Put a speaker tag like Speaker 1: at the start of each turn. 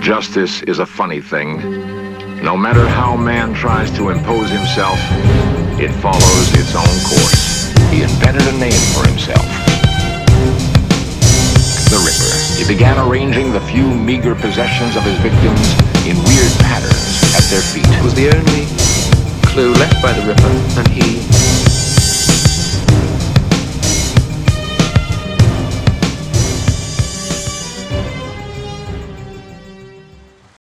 Speaker 1: Justice is a funny thing. No matter how man tries to impose himself, it follows its own course. He invented a name for himself. The Ripper. He began arranging the few meager possessions of his victims in weird patterns at their feet.
Speaker 2: It was the only clue left by the Ripper, and he